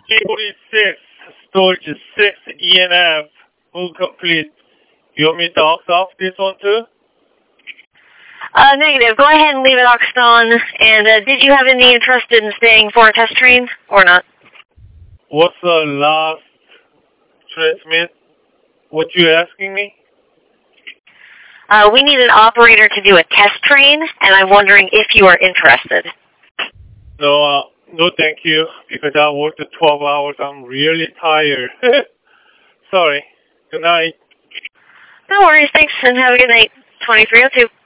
G46, storage is 6 E&F, full complete. You want me to ox off this one too? Negative. Go ahead and leave it oxed on. And did you have any interest in staying for a test train or not? What's the last transmit? What you asking me? We need an operator to do a test train, and I'm wondering if you are interested. No, thank you, because I worked 12 hours. I'm really tired. Sorry. Good night. No worries. Thanks, and have a good night. 2302.